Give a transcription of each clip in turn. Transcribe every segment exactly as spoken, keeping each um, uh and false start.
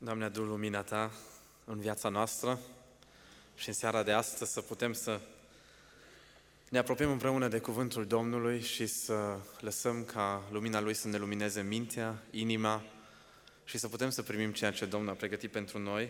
Doamne, adu lumina Ta în viața noastră și în seara de astăzi să putem să ne apropiem împreună de cuvântul Domnului și să lăsăm ca lumina Lui să ne lumineze mintea, inima și să putem să primim ceea ce Domnul a pregătit pentru noi.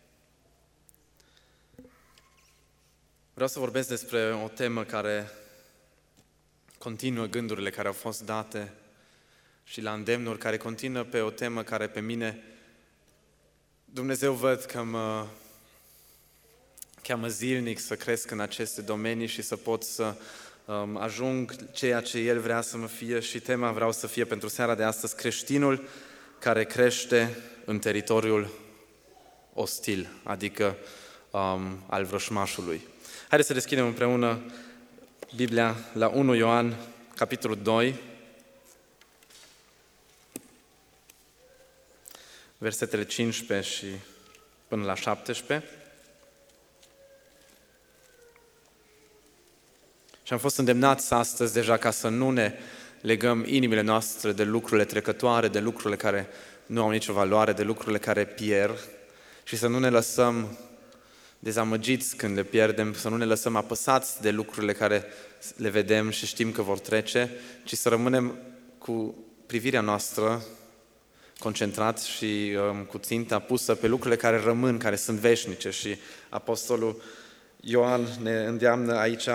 Vreau să vorbesc despre o temă care continuă gândurile care au fost date și la îndemnuri care continuă pe o temă care pe mine Dumnezeu văd că mă cheamă zilnic să cresc în aceste domenii și să pot să um, ajung ceea ce El vrea să mă fie și tema vreau să fie pentru seara de astăzi creștinul care crește în teritoriul ostil, adică um, al vrășmașului. Haideți să deschidem împreună Biblia la unu Ioan, capitolul doi, versetele cincisprezece și până la șaptesprezece. Și am fost îndemnați astăzi deja ca să nu ne legăm inimile noastre de lucrurile trecătoare, de lucrurile care nu au nicio valoare, de lucrurile care pierd și să nu ne lăsăm dezamăgiți când le pierdem, să nu ne lăsăm apăsați de lucrurile care le vedem și știm că vor trece, ci să rămânem cu privirea noastră concentrat și um, cu ținta pusă pe lucrurile care rămân, care sunt veșnice. Și Apostolul Ioan ne îndeamnă aici: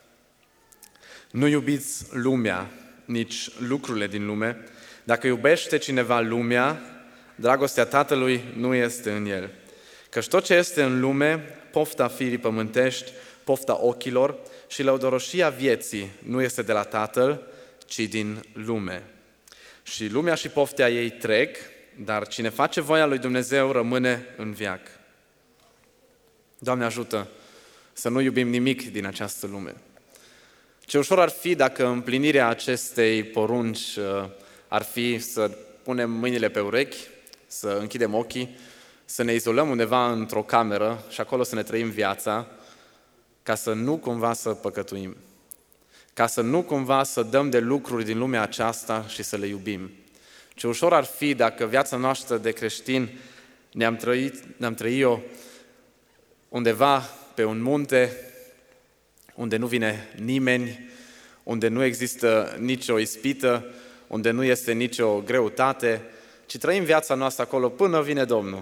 nu iubiți lumea, nici lucrurile din lume. Dacă iubește cineva lumea, dragostea Tatălui nu este în el. Căci tot ce este în lume, pofta firii pământești, pofta ochilor și lăudăroșia vieții, nu este de la Tatăl, ci din lume. Și lumea și poftea ei trec, dar cine face voia lui Dumnezeu rămâne în veac. Doamne, ajută să nu iubim nimic din această lume. Ce ușor ar fi dacă împlinirea acestei porunci ar fi să punem mâinile pe urechi, să închidem ochii, să ne izolăm undeva într-o cameră și acolo să ne trăim viața, ca să nu cumva să păcătuim, ca să nu cumva să dăm de lucruri din lumea aceasta și să le iubim. Ce ușor ar fi dacă viața noastră de creștin ne-am trăit, ne-am trăit-o undeva pe un munte, unde nu vine nimeni, unde nu există nicio ispită, unde nu este nicio greutate, ci trăim viața noastră acolo până vine Domnul.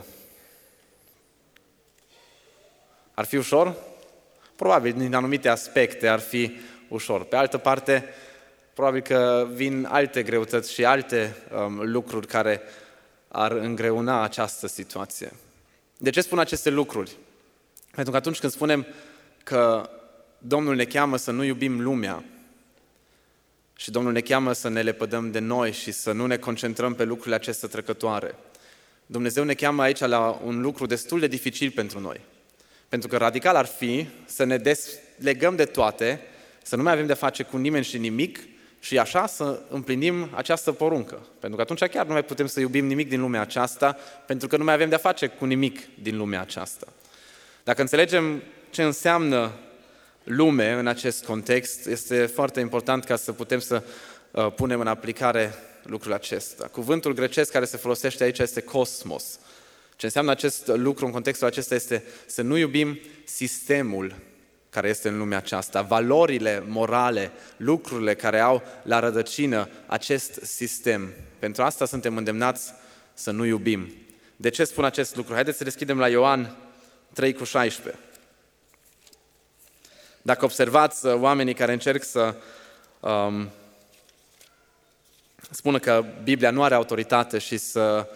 Ar fi ușor? Probabil, din anumite aspecte ar fi ușor. Pe altă parte, probabil că vin alte greutăți și alte um, lucruri care ar îngreuna această situație. De ce spun aceste lucruri? Pentru că atunci când spunem că Domnul ne cheamă să nu iubim lumea și Domnul ne cheamă să ne lepădăm de noi și să nu ne concentrăm pe lucrurile acestea trecătoare, Dumnezeu ne cheamă aici la un lucru destul de dificil pentru noi. Pentru că radical ar fi să ne deslegăm de toate, să nu mai avem de face cu nimeni și nimic și așa să împlinim această poruncă. Pentru că atunci chiar nu mai putem să iubim nimic din lumea aceasta, pentru că nu mai avem de face cu nimic din lumea aceasta. Dacă înțelegem ce înseamnă lume în acest context, este foarte important ca să putem să uh, punem în aplicare lucrul acesta. Cuvântul grecesc care se folosește aici este cosmos. Ce înseamnă acest lucru în contextul acesta este să nu iubim sistemul care este în lumea aceasta, valorile morale, lucrurile care au la rădăcină acest sistem. Pentru asta suntem îndemnați să nu iubim. De ce spun acest lucru? Haideți să deschidem la Ioan trei cu șaisprezece. Dacă observați oamenii care încerc să um, spună că Biblia nu are autoritate și să,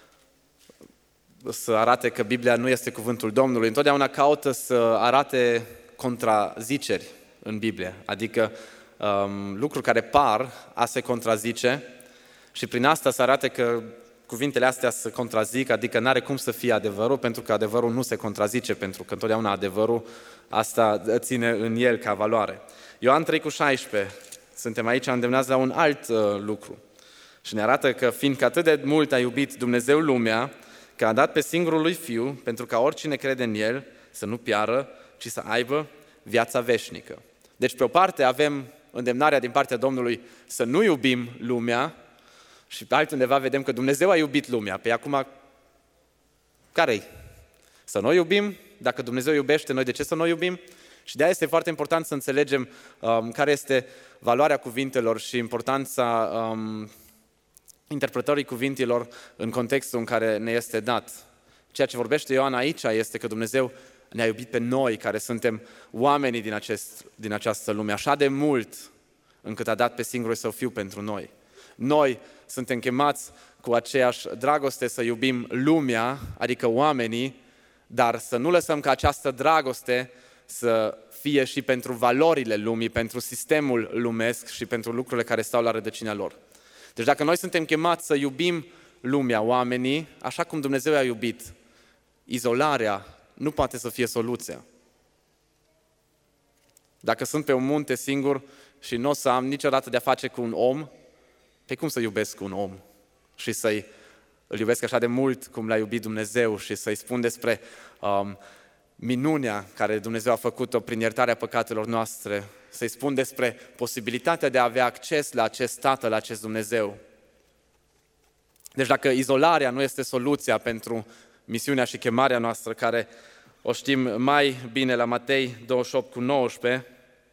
să arate că Biblia nu este cuvântul Domnului, întotdeauna caută să arate contraziceri în Biblie, adică um, lucruri care par a se contrazice și prin asta să arate că cuvintele astea se contrazic, adică n-are cum să fie adevărul, pentru că adevărul nu se contrazice, pentru că întotdeauna adevărul asta ține în el ca valoare. Ioan trei cu șaisprezece, suntem aici îndemnați la un alt uh, lucru și ne arată că fiindcă atât de mult a iubit Dumnezeu lumea, că a dat pe singurul lui Fiu, pentru ca oricine crede în El să nu piară, ci să aibă viața veșnică. Deci pe o parte avem îndemnarea din partea Domnului să nu iubim lumea și pe altundeva vedem că Dumnezeu a iubit lumea. Pe acum Care-i? Să noi iubim? Dacă Dumnezeu iubește, noi de ce să noi iubim? Și de aia este foarte important să înțelegem um, care este valoarea cuvintelor și importanța um, interpretării cuvintelor în contextul în care ne este dat. Ceea ce vorbește Ioan aici este că Dumnezeu ne-a iubit pe noi, care suntem oamenii din, acest, din această lume, așa de mult încât a dat pe singurul Său Fiu pentru noi. Noi suntem chemați cu aceeași dragoste să iubim lumea, adică oamenii, dar să nu lăsăm ca această dragoste să fie și pentru valorile lumii, pentru sistemul lumesc și pentru lucrurile care stau la rădăcina lor. Deci dacă noi suntem chemați să iubim lumea, oamenii, așa cum Dumnezeu i-a iubit, izolarea nu poate să fie soluția. Dacă sunt pe un munte singur și nu o să am niciodată de-a face cu un om, pe cum să iubesc un om și să-i îl iubesc așa de mult cum l-a iubit Dumnezeu și să-i spun despre um, minunea care Dumnezeu a făcut-o prin iertarea păcatelor noastre, să-i spun despre posibilitatea de a avea acces la acest Tatăl, la acest Dumnezeu. Deci dacă izolarea nu este soluția pentru misiunea și chemarea noastră, care o știm mai bine la Matei douăzeci și opt cu nouăsprezece,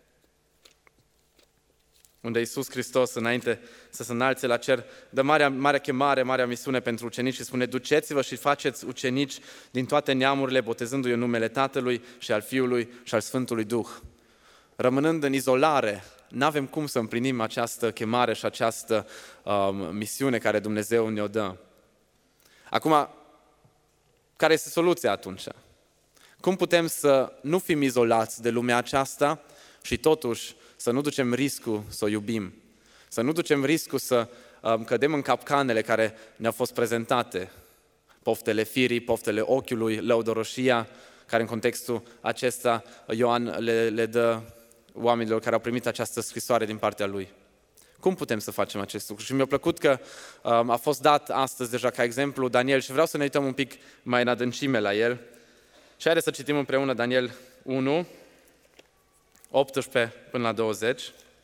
unde Iisus Hristos, înainte să se înalțe la cer, dă marea, marea chemare, marea misiune pentru ucenici și spune: duceți-vă și faceți ucenici din toate neamurile, botezându-i în numele Tatălui și al Fiului și al Sfântului Duh. Rămânând în izolare, n-avem cum să împlinim această chemare și această um, misiune care Dumnezeu ne-o dă. Acum, care este soluția atunci? Cum putem să nu fim izolați de lumea aceasta și totuși să nu ducem riscul să o iubim? Să nu ducem riscul să um, cădem în capcanele care ne-au fost prezentate. Poftele firii, poftele ochiului, lăudoroșia, care în contextul acesta Ioan le, le dă oamenilor care au primit această scrisoare din partea lui. Cum putem să facem acest lucru? Și mi-a plăcut că um, a fost dat astăzi deja ca exemplu Daniel și vreau să ne uităm un pic mai în adâncime la el. Și haideți să citim împreună Daniel unu, optsprezece până la douăzeci.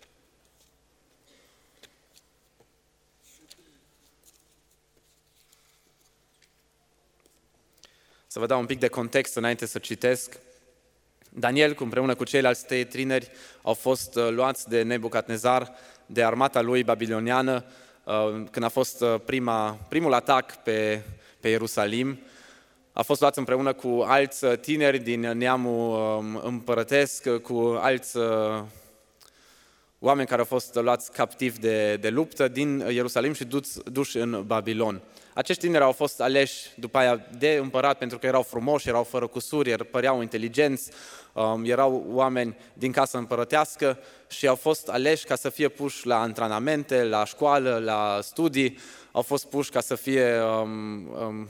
Să vă dau un pic de context înainte să citesc. Daniel, împreună cu ceilalți trei tineri, au fost luați de Nebucadnețar, de armata lui babiloniană, când a fost prima, primul atac pe, pe Ierusalim. A fost luați împreună cu alți tineri din neamul împărătesc, cu alți oameni care au fost luați captivi de, de luptă din Ierusalim și duți, duși în Babilon. Acești tineri au fost aleși după aia de împărat pentru că erau frumoși, erau fără cusuri, păreau inteligenți, erau oameni din casă împărătească și au fost aleși ca să fie puși la antrenamente, la școală, la studii, au fost puși ca să fie... Um, um,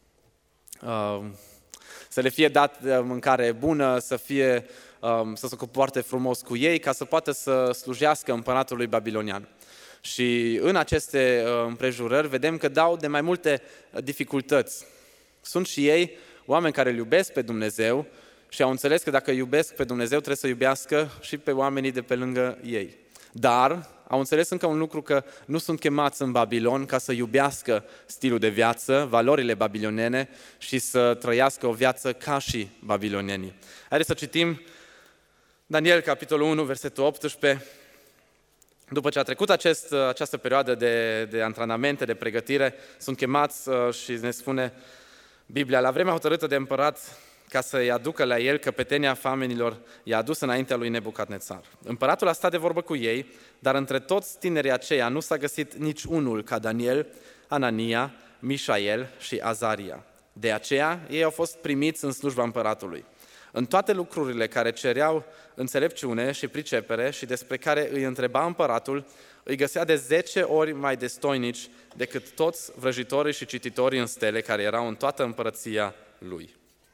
um, să le fie dat mâncare bună, să, fie, um, să se comporte frumos cu ei, ca să poată să slujească împăratului babilonian. Și în aceste uh, împrejurări vedem că dau de mai multe dificultăți. Sunt și ei oameni care îl iubesc pe Dumnezeu și au înțeles că dacă iubesc pe Dumnezeu trebuie să iubească și pe oamenii de pe lângă ei. Dar au înțeles încă un lucru, că nu sunt chemați în Babilon ca să iubească stilul de viață, valorile babilonene și să trăiască o viață ca și babilonienii. Haideți să citim Daniel, capitolul unu, versetul optsprezece. După ce a trecut acest, această perioadă de, de antrenamente, de pregătire, sunt chemați și ne spune Biblia: la vremea hotărâtă de împărat, ca să-i aducă la el căpetenia famenilor, i-a adus înaintea lui Nebucadnețar. Împăratul a stat de vorbă cu ei, dar între toți tinerii aceia nu s-a găsit nici unul ca Daniel, Anania, Mișael și Azaria. De aceea, ei au fost primiți în slujba împăratului. În toate lucrurile care cereau înțelepciune și pricepere și despre care îi întreba împăratul, îi găsea de zece ori mai destoinici decât toți vrăjitorii și cititorii în stele care erau în toată împărăția lui.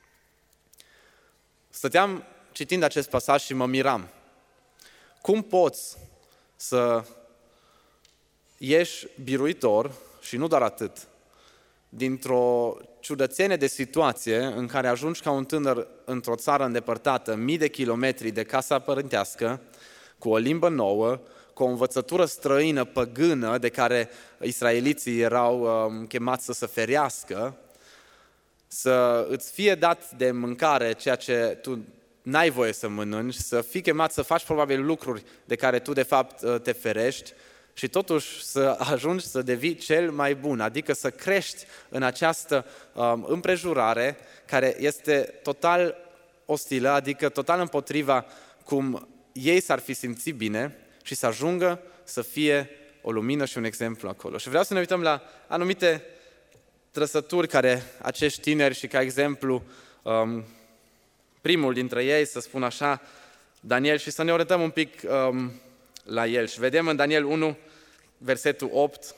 Stăteam citind acest pasaj și mă miram. Cum poți să ieși biruitor, și nu doar atât, dintr-o ciudățenie de situație în care ajungi ca un tânăr într-o țară îndepărtată, mii de kilometri de casa părintească, cu o limbă nouă, cu o învățătură străină, păgână, de care israeliții erau um, chemați să se ferească, să îți fie dat de mâncare ceea ce tu n-ai voie să mănânci, să fii chemat să faci probabil lucruri de care tu de fapt te ferești și totuși să ajungi să devii cel mai bun, adică să crești în această um, împrejurare care este total ostilă, adică total împotriva cum ei s-ar fi simțit bine și să ajungă să fie o lumină și un exemplu acolo. Și vreau să ne uităm la anumite trăsături care acești tineri și ca exemplu um, primul dintre ei, să spun așa, Daniel, și să ne orientăm un pic um, la el. Și vedem în Daniel unu, versetul opt,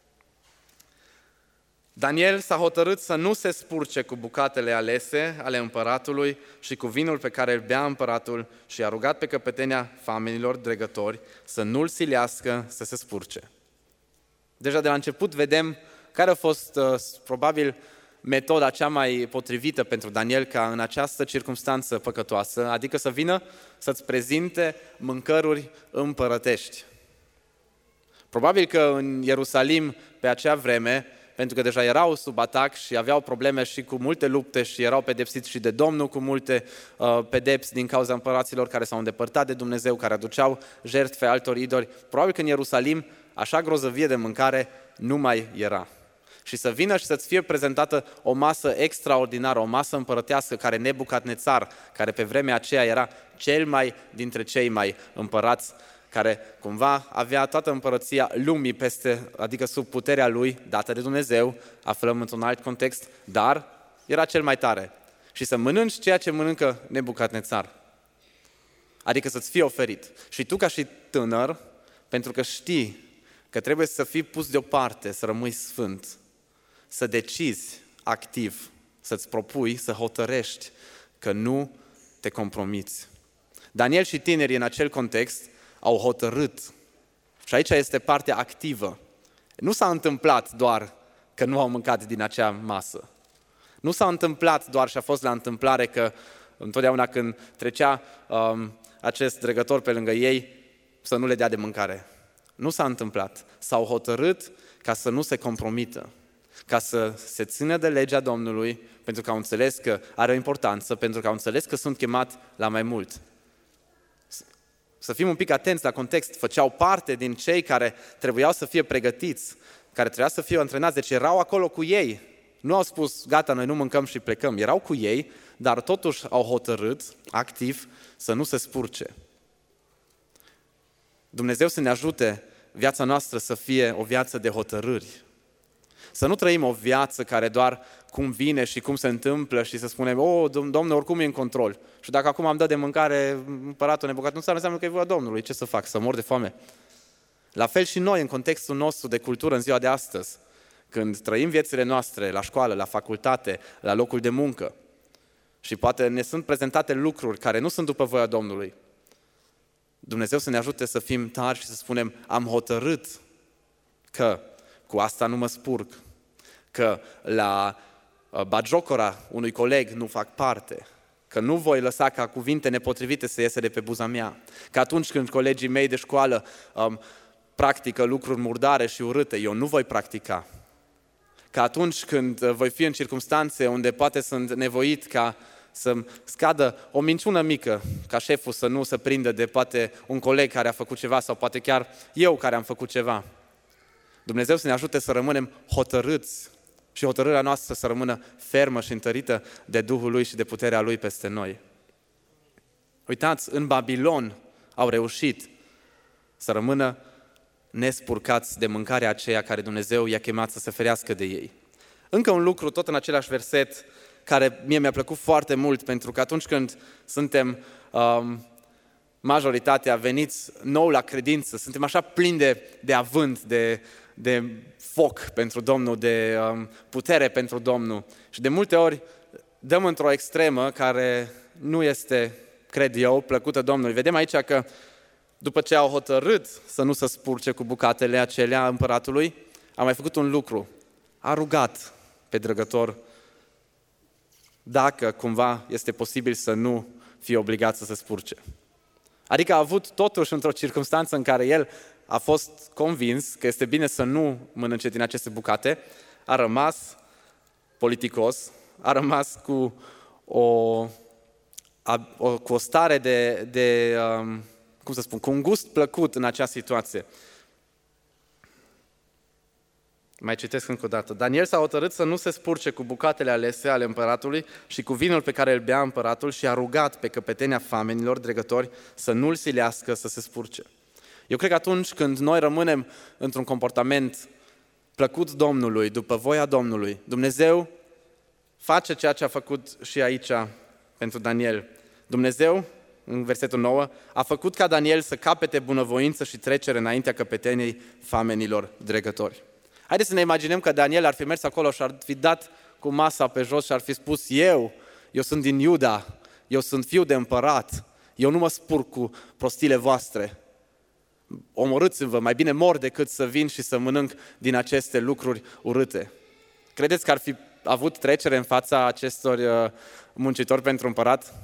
Daniel s-a hotărât să nu se spurce cu bucatele alese ale împăratului și cu vinul pe care îl bea împăratul și a rugat pe căpetenia famenilor dregători să nu-l silească să se spurce. Deja de la început vedem care a fost uh, probabil metoda cea mai potrivită pentru Daniel ca în această circumstanță păcătoasă, adică să vină să-ți prezinte mâncăruri împărătești. Probabil că în Ierusalim pe acea vreme, pentru că deja erau sub atac și aveau probleme și cu multe lupte și erau pedepsiți și de Domnul cu multe uh, pedepsi din cauza împăraților care s-au îndepărtat de Dumnezeu, care aduceau jertfe altor idoli. Probabil că în Ierusalim așa grozăvie de mâncare nu mai era. Și să vină și să-ți fie prezentată o masă extraordinară, o masă împărătească care Nebucadnețar, care pe vremea aceea era cel mai dintre cei mai împărați, care cumva avea toată împărăția lumii peste, adică sub puterea lui, dată de Dumnezeu, aflăm într-un alt context, dar era cel mai tare. Și să mănânci ceea ce mănâncă Nebucadnețar. Adică să-ți fie oferit. Și tu ca și tânăr, pentru că știi că trebuie să fii pus deoparte, să rămâi sfânt, să decizi activ, să-ți propui, să hotărăști că nu te compromiți. Daniel și tinerii în acel context au hotărât. Și aici este partea activă. Nu s-a întâmplat doar că nu au mâncat din acea masă. Nu s-a întâmplat doar și a fost la întâmplare că întotdeauna când trecea um, acest dregător pe lângă ei, să nu le dea de mâncare. Nu s-a întâmplat. S-au hotărât ca să nu se compromită, ca să se țină de legea Domnului, pentru că au înțeles că are o importanță, pentru că au înțeles că sunt chemat la mai mult. Să fim un pic atenți la context, făceau parte din cei care trebuiau să fie pregătiți, care trebuiau să fie antrenați, deci erau acolo cu ei. Nu au spus, gata, noi nu mâncăm și plecăm, erau cu ei, dar totuși au hotărât, activ, să nu se spurce. Dumnezeu să ne ajute viața noastră să fie o viață de hotărâri. Să nu trăim o viață care doar cum vine și cum se întâmplă și să spunem, o, Domnul oricum e în control. Și dacă acum am dat de mâncare împăratul Nebucadnețar, înseamnă că e voia Domnului. Ce să fac? Să mor de foame? La fel și noi, în contextul nostru de cultură în ziua de astăzi, când trăim viețile noastre la școală, la facultate, la locul de muncă și poate ne sunt prezentate lucruri care nu sunt după voia Domnului, Dumnezeu să ne ajute să fim tari și să spunem, am hotărât că cu asta nu mă spurg, că la bagiocora unui coleg nu fac parte, că nu voi lăsa ca cuvinte nepotrivite să iese de pe buza mea, că atunci când colegii mei de școală um, practică lucruri murdare și urâte, eu nu voi practica, că atunci când voi fi în circumstanțe unde poate sunt nevoit ca să scadă o minciună mică, ca șeful să nu se prindă de poate un coleg care a făcut ceva sau poate chiar eu care am făcut ceva. Dumnezeu să ne ajute să rămânem hotărâți și hotărârea noastră să rămână fermă și întărită de Duhul Lui și de puterea Lui peste noi. Uitați, în Babilon au reușit să rămână nespurcați de mâncarea aceea care Dumnezeu i-a chemat să se ferească de ei. Încă un lucru, tot în același verset, care mie mi-a plăcut foarte mult, pentru că atunci când suntem um, majoritatea veniți nou la credință, suntem așa plini de, de avânt, de, de foc pentru Domnul, de um, putere pentru Domnul. Și de multe ori dăm într-o extremă care nu este, cred eu, plăcută Domnului. Vedem aici că după ce au hotărât să nu se spurce cu bucatele acelea împăratului, a mai făcut un lucru. A rugat pe dregător dacă cumva este posibil să nu fie obligat să se spurce. Adică a avut totuși într-o circunstanță în care el a fost convins că este bine să nu mănânce din aceste bucate, a rămas politicos, a rămas cu o, a, o, cu o stare de, de um, cum să spun, cu un gust plăcut în acea situație. Mai citesc încă o dată. Daniel s-a hotărât să nu se spurce cu bucatele alese ale împăratului și cu vinul pe care îl bea împăratul și a rugat pe căpetenia famenilor dregători să nu-l silească să se spurce. Eu cred că atunci când noi rămânem într-un comportament plăcut Domnului, după voia Domnului, Dumnezeu face ceea ce a făcut și aici pentru Daniel. Dumnezeu, în versetul nouă, a făcut ca Daniel să capete bunăvoință și trecere înaintea căpeteniei famenilor dregători. Haideți să ne imaginăm că Daniel ar fi mers acolo și ar fi dat cu masa pe jos și ar fi spus: eu, eu sunt din Iuda, eu sunt fiu de împărat, eu nu mă spurc cu prostiile voastre. Omorâți-vă, mai bine mor decât să vin și să mănânc din aceste lucruri urâte. Credeți că ar fi avut trecere în fața acestor uh, muncitori pentru împărat?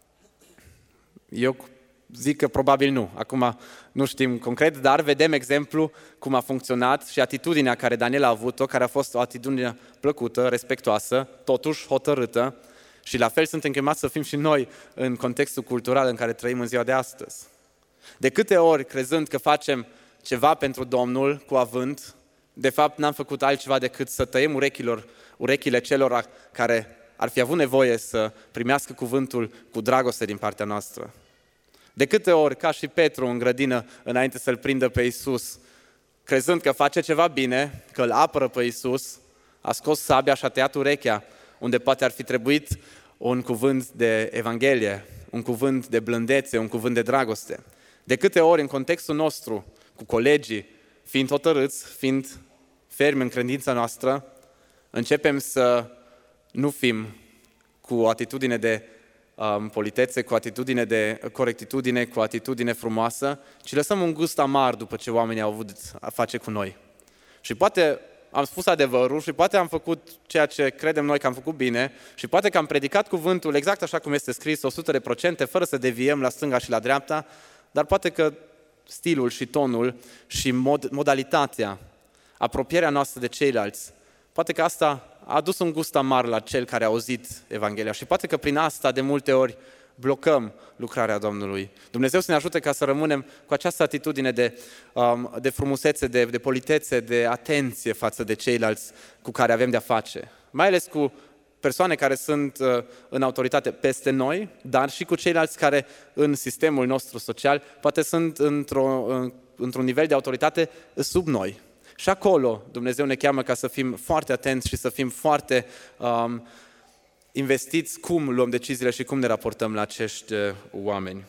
Eu zic că probabil nu. Acum nu știm concret, dar vedem exemplu cum a funcționat și atitudinea care Daniel a avut-o, care a fost o atitudine plăcută, respectoasă, totuși hotărâtă, și la fel suntem chemați să fim și noi în contextul cultural în care trăim în ziua de astăzi. De câte ori, crezând că facem ceva pentru Domnul cu avânt, de fapt n-am făcut altceva decât să tăiem urechilor, urechile celor care ar fi avut nevoie să primească cuvântul cu dragoste din partea noastră. De câte ori, ca și Petru în grădină, înainte să-L prindă pe Iisus, crezând că face ceva bine, că îl apără pe Iisus, a scos sabia și a tăiat urechea, unde poate ar fi trebuit un cuvânt de Evanghelie, un cuvânt de blândețe, un cuvânt de dragoste. De câte ori, în contextul nostru, cu colegii, fiind hotărâți, fiind fermi în credința noastră, începem să nu fim cu o atitudine de um, politețe, cu o atitudine de corectitudine, cu o atitudine frumoasă, ci lăsăm un gust amar după ce oamenii au avut a face cu noi. Și poate am spus adevărul și poate am făcut ceea ce credem noi că am făcut bine și poate că am predicat cuvântul exact așa cum este scris, o sută la sută, fără să deviem la stânga și la dreapta, dar poate că stilul și tonul și mod, modalitatea, apropierea noastră de ceilalți, poate că asta a adus un gust amar la cel care a auzit Evanghelia și poate că prin asta de multe ori blocăm lucrarea Domnului. Dumnezeu să ne ajute ca să rămânem cu această atitudine de, um, de frumusețe, de, de politețe, de atenție față de ceilalți cu care avem de-a face. Mai ales cu persoane care sunt uh, în autoritate peste noi, dar și cu ceilalți care în sistemul nostru social poate sunt într-o, uh, într-un nivel de autoritate sub noi. Și acolo Dumnezeu ne cheamă ca să fim foarte atenți și să fim foarte um, investiți cum luăm deciziile și cum ne raportăm la acești uh, oameni.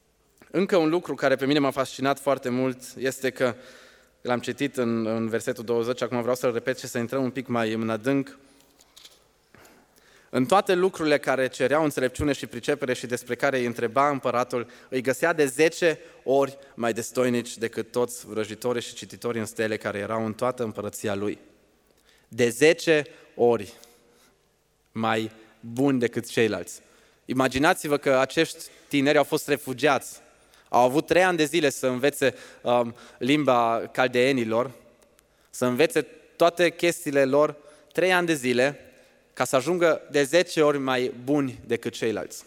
Încă un lucru care pe mine m-a fascinat foarte mult este că l-am citit în, în versetul douăzeci, acum vreau să-l repet și să intrăm un pic mai în adânc. În toate lucrurile care cereau înțelepciune și pricepere și despre care îi întreba împăratul, îi găsea de zece ori mai destoinici decât toți vrăjitorii și cititorii în stele care erau în toată împărăția lui. De zece ori mai buni decât ceilalți. Imaginați-vă că acești tineri au fost refugiați, au avut trei ani de zile să învețe um, limba caldeenilor, să învețe toate chestiile lor, trei ani de zile, ca să ajungă de zece ori mai buni decât ceilalți.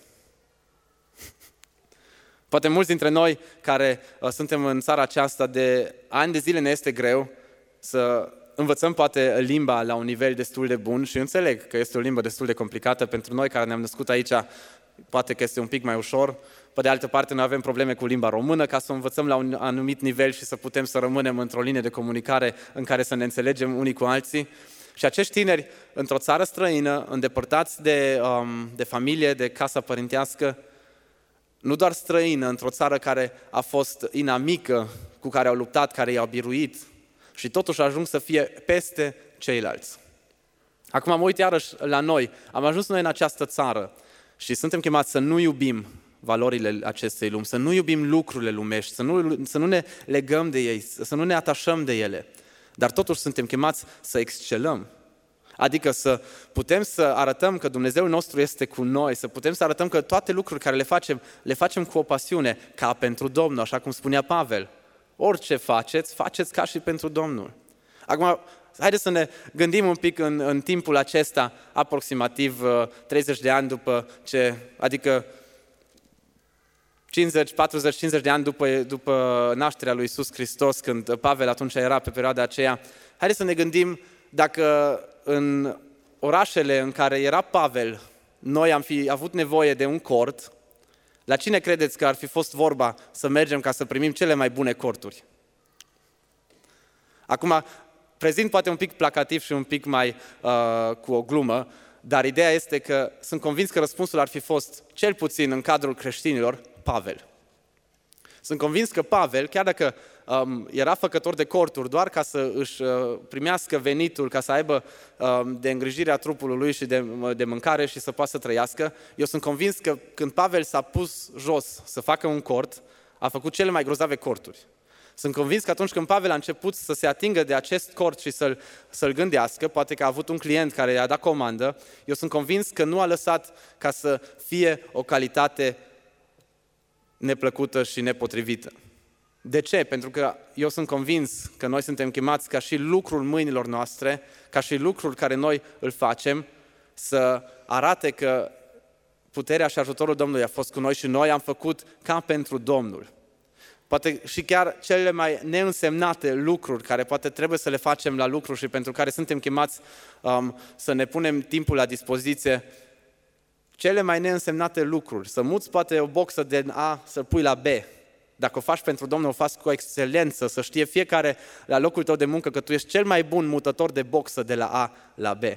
Poate mulți dintre noi care uh, suntem în țara aceasta de ani de zile ne este greu să învățăm poate limba la un nivel destul de bun și înțeleg că este o limbă destul de complicată pentru noi care ne-am născut aici, poate că este un pic mai ușor. Pe de altă parte, noi avem probleme cu limba română ca să o învățăm la un anumit nivel și să putem să rămânem într-o linie de comunicare în care să ne înțelegem unii cu alții. Și acești tineri, într-o țară străină, îndepărtați de, um, de familie, de casa părintească, nu doar străină, într-o țară care a fost inamică, cu care au luptat, care i-au biruit, și totuși ajung să fie peste ceilalți. Acum mă uit iarăși la noi. Am ajuns noi în această țară și suntem chemați să nu iubim valorile acestei lumi, să nu iubim lucrurile lumești, să nu, să nu ne legăm de ei, să nu ne atașăm de ele. Dar totuși suntem chemați să excelăm. Adică să putem să arătăm că Dumnezeul nostru este cu noi, să putem să arătăm că toate lucrurile care le facem, le facem cu o pasiune, ca pentru Domnul, așa cum spunea Pavel. Orice faceți, faceți ca și pentru Domnul. Acum, haideți să ne gândim un pic în, în timpul acesta, aproximativ treizeci de ani după ce, adică cincizeci, patruzeci, cincizeci de ani după, după nașterea lui Iisus Hristos, când Pavel atunci era pe perioada aceea. Haideți să ne gândim dacă în orașele în care era Pavel, noi am fi avut nevoie de un cort, la cine credeți că ar fi fost vorba să mergem ca să primim cele mai bune corturi? Acum, prezint poate un pic placativ și un pic mai uh, cu o glumă, dar ideea este că sunt convins că răspunsul ar fi fost, cel puțin în cadrul creștinilor, Pavel. Sunt convins că Pavel, chiar dacă um, era făcător de corturi doar ca să își uh, primească venitul, ca să aibă um, de îngrijirea trupului lui și de, de mâncare și să poată să trăiască, eu sunt convins că când Pavel s-a pus jos să facă un cort, a făcut cele mai grozave corturi. Sunt convins că atunci când Pavel a început să se atingă de acest cort și să-l, să-l gândească, poate că a avut un client care i-a dat comandă, eu sunt convins că nu a lăsat ca să fie o calitate neplăcută și nepotrivită. De ce? Pentru că eu sunt convins că noi suntem chemați ca și lucrul mâinilor noastre, ca și lucrul care noi îl facem, să arate că puterea și ajutorul Domnului a fost cu noi și noi am făcut ca pentru Domnul. Poate și chiar cele mai neînsemnate lucruri care poate trebuie să le facem la lucru și pentru care suntem chemați um, să ne punem timpul la dispoziție, cele mai neînsemnate lucruri, să muți poate o boxă de A să pui la B. Dacă o faci pentru Domnul, o faci cu excelență, să știe fiecare la locul tău de muncă că tu ești cel mai bun mutător de boxă de la A la B.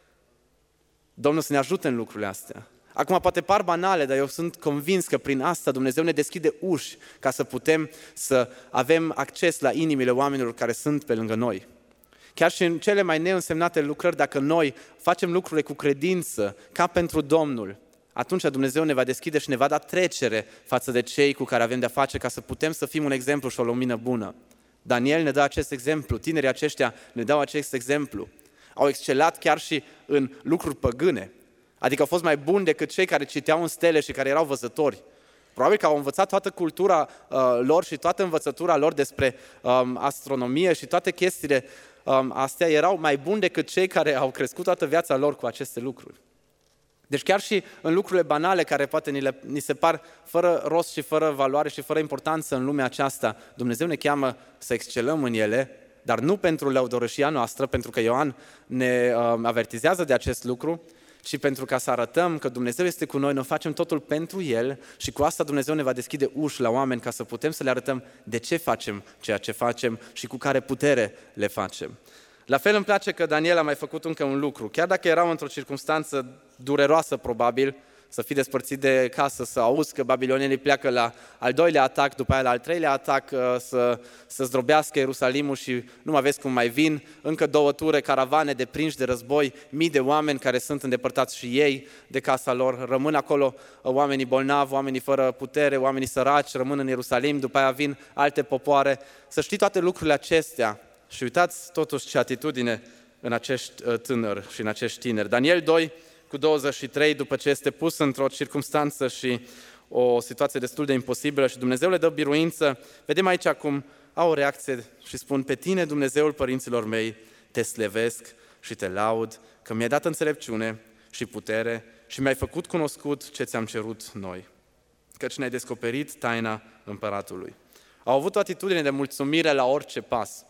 Domnul să ne ajute în lucrurile astea. Acum poate par banale, dar eu sunt convins că prin asta Dumnezeu ne deschide uși ca să putem să avem acces la inimile oamenilor care sunt pe lângă noi. Chiar și în cele mai neînsemnate lucrări, dacă noi facem lucrurile cu credință, ca pentru Domnul, atunci Dumnezeu ne va deschide și ne va da trecere față de cei cu care avem de-a face, ca să putem să fim un exemplu și o lumină bună. Daniel ne dă acest exemplu, tinerii aceștia ne dau acest exemplu. Au excelat chiar și în lucruri păgâne, adică au fost mai buni decât cei care citeau în stele și care erau văzători. Probabil că au învățat toată cultura uh, lor și toată învățătura lor despre um, astronomie și toate chestiile um, astea erau mai buni decât cei care au crescut toată viața lor cu aceste lucruri. Deci chiar și în lucrurile banale care poate ni, le, ni se par fără rost și fără valoare și fără importanță în lumea aceasta, Dumnezeu ne cheamă să excelăm în ele, dar nu pentru lăudărășia noastră, pentru că Ioan ne um, avertizează de acest lucru, ci pentru ca să arătăm că Dumnezeu este cu noi, noi facem totul pentru El și cu asta Dumnezeu ne va deschide uși la oameni ca să putem să le arătăm de ce facem ceea ce facem și cu care putere le facem. La fel îmi place că Daniel a mai făcut încă un lucru. Chiar dacă erau într-o circunstanță dureroasă probabil, să fii despărțit de casă, să auzi că babilonienii pleacă la al doilea atac, după aia la al treilea atac, să, să zdrobească Ierusalimul și nu mai vezi cum mai vin, încă două ture, caravane de prinși de război, mii de oameni care sunt îndepărtați și ei de casa lor, rămân acolo oamenii bolnavi, oamenii fără putere, oamenii săraci, rămân în Ierusalim, după aia vin alte popoare. Să știi toate lucrurile acestea și uitați totuși ce atitudine în acești tânări și în acești tineri. Daniel doi, cu douăzeci și trei, după ce este pus într-o circumstanță și o situație destul de imposibilă și Dumnezeu le dă biruință, vedem aici cum au o reacție și spun: pe tine, Dumnezeul părinților mei, te slevesc și te laud, că mi-ai dat înțelepciune și putere și mi-ai făcut cunoscut ce ți-am cerut noi, căci ne-ai descoperit taina împăratului. Au avut o atitudine de mulțumire la orice pas.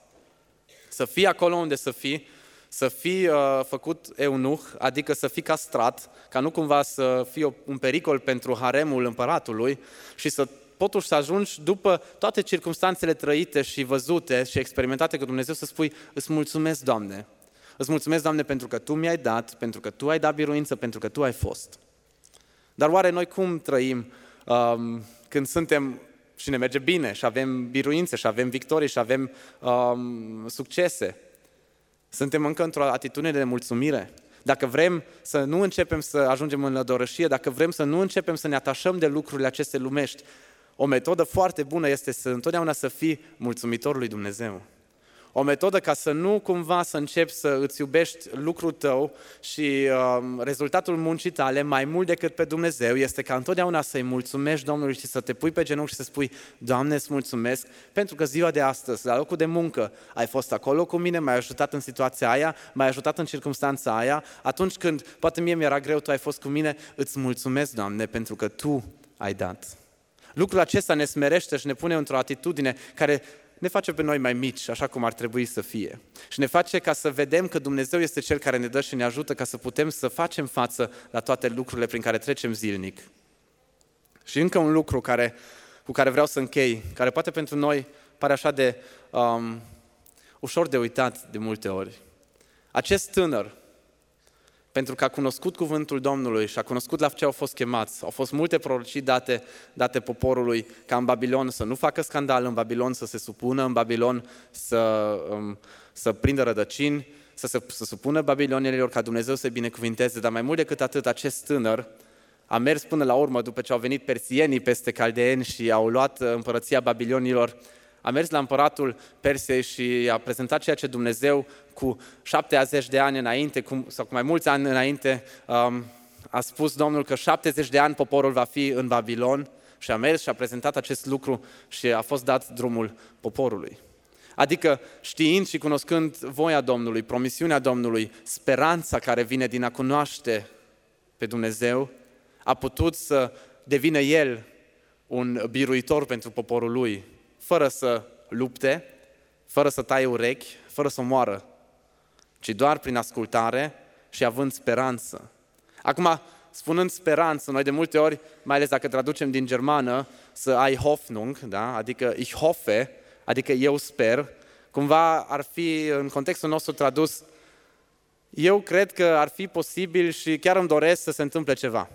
Să fii acolo unde să fii, să fii uh, făcut eunuh, adică să fii castrat, ca nu cumva să fie un pericol pentru haremul împăratului și să totuși să ajungi după toate circumstanțele trăite și văzute și experimentate cu Dumnezeu să spui: îți mulțumesc, Doamne, îți mulțumesc, Doamne, pentru că Tu mi-ai dat, pentru că Tu ai dat biruință, pentru că Tu ai fost. Dar oare noi cum trăim um, când suntem și ne merge bine și avem biruințe și avem victorii și avem um, succese? Suntem încă într-o atitudine de mulțumire? Dacă vrem să nu începem să ajungem în lădărășie, dacă vrem să nu începem să ne atașăm de lucrurile acestea lumești, o metodă foarte bună este să întotdeauna să fii mulțumitor lui Dumnezeu. O metodă ca să nu cumva să începi să îți iubești lucrul tău și uh, rezultatul muncii tale mai mult decât pe Dumnezeu este ca întotdeauna să-i mulțumești Domnului și să te pui pe genunchi și să spui: Doamne, îți mulțumesc pentru că ziua de astăzi, la locul de muncă, ai fost acolo cu mine, m-ai ajutat în situația aia, m-ai ajutat în circumstanța aia, atunci când poate mie mi-era greu, Tu ai fost cu mine, îți mulțumesc, Doamne, pentru că Tu ai dat. Lucrul acesta ne smerește și ne pune într-o atitudine care ne face pe noi mai mici, așa cum ar trebui să fie. Și ne face ca să vedem că Dumnezeu este Cel care ne dă și ne ajută ca să putem să facem față la toate lucrurile prin care trecem zilnic. Și încă un lucru care, cu care vreau să închei, care poate pentru noi pare așa de um, ușor de uitat de multe ori. Acest tânăr, pentru că a cunoscut cuvântul Domnului și a cunoscut la ce au fost chemați. Au fost multe prorocii date, date poporului ca în Babilon să nu facă scandal, în Babilon să se supună, în Babilon să, um, să prindă rădăcini, să se să supună babilonienilor, ca Dumnezeu să-i binecuvinteze. Dar mai mult decât atât, acest tânăr a mers până la urmă, după ce au venit persienii peste caldeeni și au luat împărăția babilonilor, a mers la împăratul Persiei și a prezentat ceea ce Dumnezeu cu șaptezeci de ani înainte, cum, sau cu mai mulți ani înainte, um, a spus Domnul că șaptezeci de ani poporul va fi în Babilon și a mers și a prezentat acest lucru și a fost dat drumul poporului. Adică știind și cunoscând voia Domnului, promisiunea Domnului, speranța care vine din a cunoaște pe Dumnezeu, a putut să devină el un biruitor pentru poporul lui, fără să lupte, fără să taie urechi, fără să moară, ci doar prin ascultare și având speranță. Acum, spunând speranță, noi de multe ori, mai ales dacă traducem din germană, să ai Hoffnung, da? Adică ich hoffe, adică eu sper, cumva ar fi în contextul nostru tradus: eu cred că ar fi posibil și chiar îmi doresc să se întâmple ceva.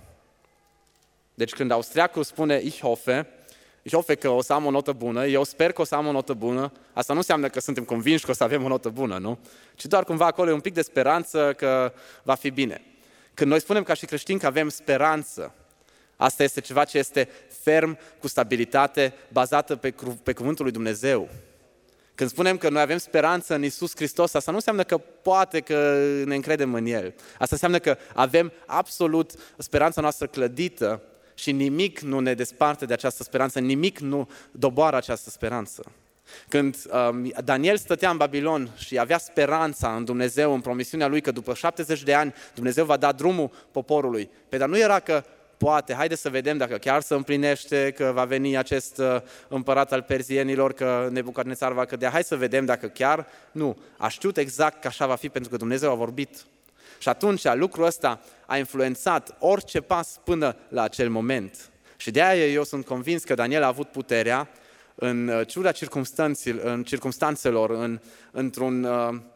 Deci când austriacul spune ich hoffe, ich hoffe că o să am o notă bună, eu sper că o să am o notă bună, asta nu înseamnă că suntem convinși că o să avem o notă bună, nu? Ci doar cumva acolo e un pic de speranță că va fi bine. Când noi spunem ca și creștini că avem speranță, asta este ceva ce este ferm, cu stabilitate, bazată pe, cu, pe cuvântul lui Dumnezeu. Când spunem că noi avem speranță în Iisus Hristos, asta nu înseamnă că poate că ne încredem în El. Asta înseamnă că avem absolut speranța noastră clădită și nimic nu ne desparte de această speranță, nimic nu doboară această speranță. Când um, Daniel stătea în Babilon și avea speranța în Dumnezeu, în promisiunea lui că după șaptezeci de ani Dumnezeu va da drumul poporului, pe dar nu era că poate, haide să vedem dacă chiar se împlinește, că va veni acest uh, împărat al perzienilor, că Nebucadnețar va cădea, hai să vedem dacă chiar, nu, a știut exact că așa va fi pentru că Dumnezeu a vorbit. Și atunci lucrul ăsta a influențat orice pas până la acel moment. Și de aia eu sunt convins că Daniel a avut puterea, în ciuda circumstanțelor, în circumstanțelor în, într-un,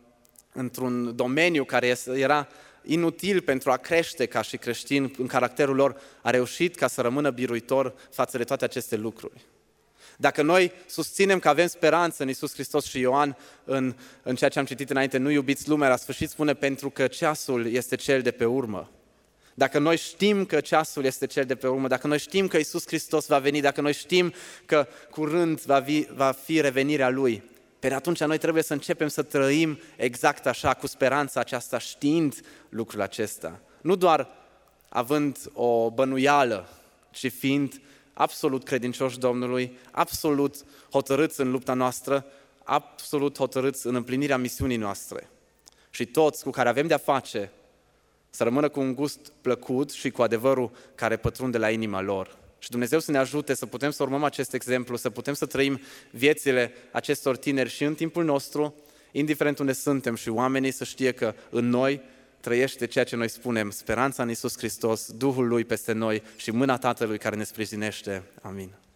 într-un domeniu care era inutil pentru a crește ca și creștin în caracterul lor, a reușit ca să rămână biruitor față de toate aceste lucruri. Dacă noi susținem că avem speranță în Iisus Hristos și Ioan, în, în ceea ce am citit înainte, nu iubiți lumea, la sfârșit spune pentru că ceasul este cel de pe urmă. Dacă noi știm că ceasul este cel de pe urmă, dacă noi știm că Iisus Hristos va veni, dacă noi știm că curând va fi, va fi revenirea Lui, pe atunci noi trebuie să începem să trăim exact așa, cu speranța aceasta, știind lucrul acesta. Nu doar având o bănuială, ci fiind absolut credincioși Domnului, absolut hotărâți în lupta noastră, absolut hotărâți în împlinirea misiunii noastre. Și toți cu care avem de-a face să rămână cu un gust plăcut și cu adevărul care pătrunde la inima lor. Și Dumnezeu să ne ajute să putem să urmăm acest exemplu, să putem să trăim viețile acestor tineri și în timpul nostru, indiferent unde suntem, și oamenii să știe că în noi trăiește ceea ce noi spunem, speranța în Iisus Hristos, Duhul Lui peste noi și mâna Tatălui care ne sprijinește. Amin.